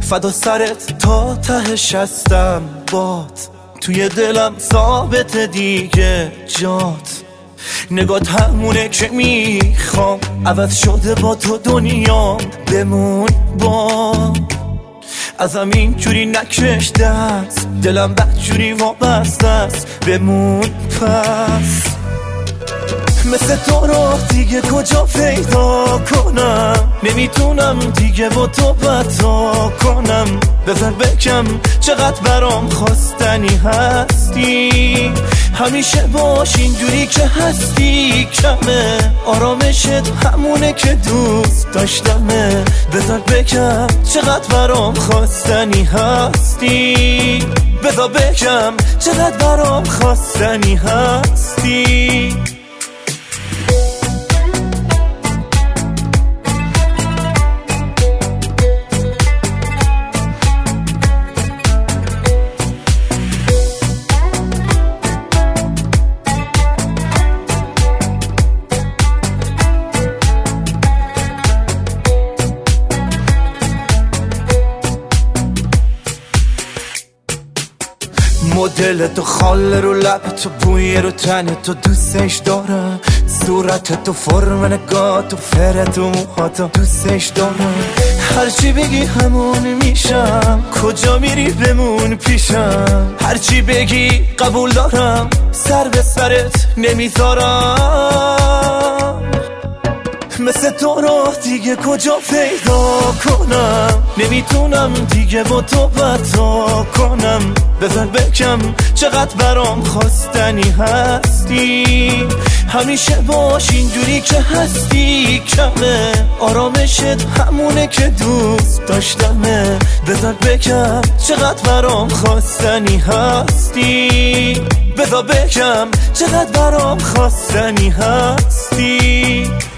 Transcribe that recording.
فدا سرت تا تهش هستم بات، توی دلم ثابت دیگه جات. نگات همونه که میخوام، عوض شده با تو دنیام. بمون با ازم اینجوری نکش دست، دلم بدجوری وابسته است. بمون پس، مثل تو رو دیگه کجا پیدا کنم؟ نمیتونم دیگه با تو بتا کنم. بذار بگم چقدر برام خواستنی هستی، همیشه باش اینجوری که هستی. کمه آرامشت همونه که دوست داشتمه. بذار بگم چقدر برام خواستنی هستی، بذار بگم چقدر برام خواستنی هستی. مدل تو خاله رو لب تو، بوی رو تن تو، دوستش دارم. صورت تو، فرم نگاه تو، فرت و موهاتو دوستش دارم. هرچی بگی همون میشم، کجا میری بمون پیشم. هرچی بگی قبول دارم، سر به سرت نمیذارم. مثل تو رو دیگه کجا پیدا کنم؟ نمیتونم دیگه با تو بتا کنم. بذار بگم چقدر برام خواستنی هستی، همیشه باش اینجوری که هستی. کمه آرامشت همونه که دوست داشتمه. بذار بگم چقدر برام خواستنی هستی، بذار بگم چقدر برام خواستنی هستی.